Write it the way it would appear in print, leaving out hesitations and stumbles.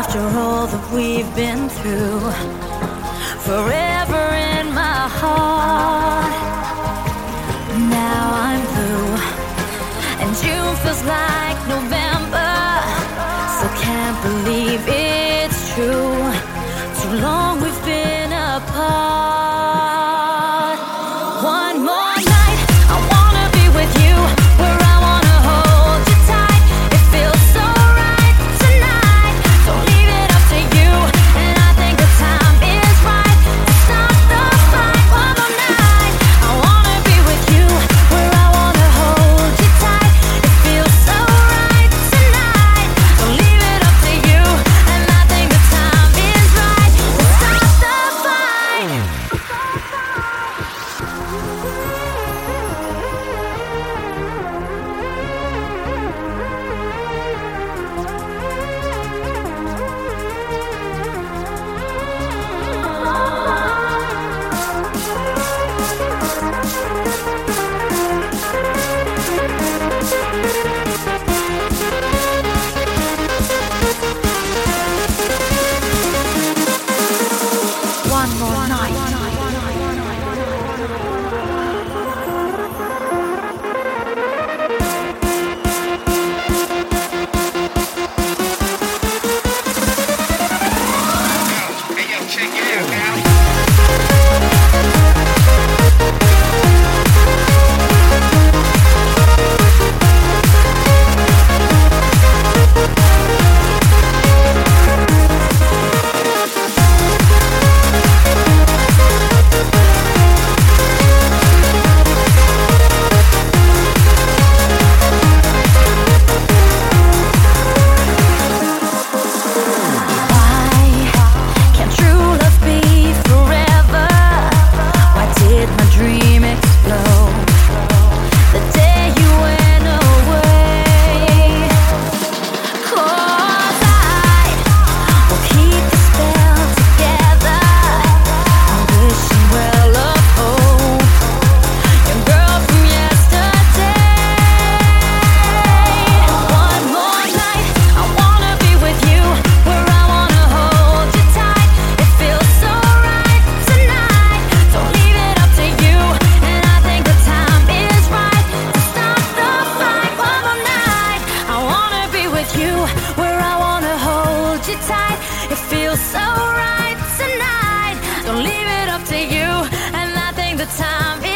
After all that we've been through, forever in my heart. Now I'm blue, and June feels like November. Still can't believe it's true. Too long we've been apart. One more night, I wanna be with you, where I wanna hold you tight. It feels so right tonight. Don't leave it up to you, and I think the time is right to stop the fight. One more night, I wanna be with you, where I wanna hold you tight. It feels so right tonight. Don't leave it up to you, and I think the time is right to stop the fight. One more night. Hey, yo, check it out now. Why can't true love be forever? Why did my dream explode the day you went away? 'Cause I will keep the spell together. I'm wishing well of hope, your girl from yesterday. One more night, I wanna be with you, where I wanna hold you tight. It feels so right tonight. Don't leave it up to you, and I think the time is right to stop the fight. One more night, I wanna be with you, where I wanna hold you tight. It feels so right tonight. Don't leave it up to you, and I think the time